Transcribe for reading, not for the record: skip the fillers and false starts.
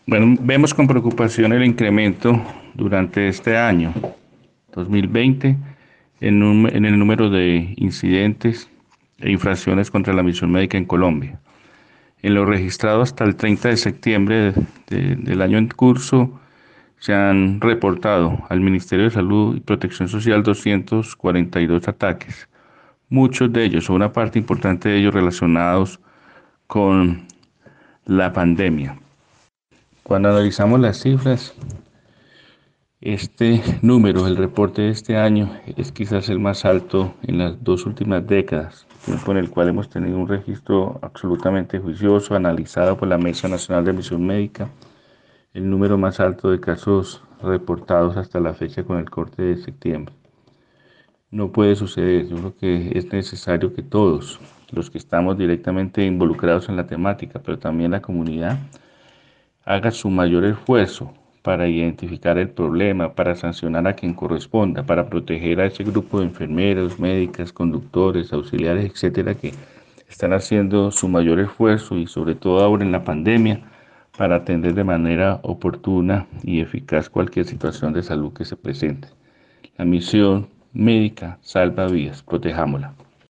Bueno, vemos con preocupación el incremento durante este año 2020 en el número de incidentes e infracciones contra la misión médica en Colombia. En lo registrado hasta el 30 de septiembre del año en curso, se han reportado al Ministerio de Salud y Protección Social 242 ataques, muchos de ellos, o una parte importante de ellos, relacionados con la pandemia. Cuando analizamos las cifras, este número, el reporte de este año, es quizás el más alto en las dos últimas décadas, tiempo en el cual hemos tenido un registro absolutamente juicioso, analizado por la Mesa Nacional de Misión Médica, el número más alto de casos reportados hasta la fecha con el corte de septiembre. No puede suceder. Yo creo que es necesario que todos los que estamos directamente involucrados en la temática, pero también la comunidad, haga su mayor esfuerzo para identificar el problema, para sancionar a quien corresponda, para proteger a ese grupo de enfermeros, médicas, conductores, auxiliares, etcétera, que están haciendo su mayor esfuerzo y sobre todo ahora en la pandemia para atender de manera oportuna y eficaz cualquier situación de salud que se presente. La misión médica salva vidas, protejámosla.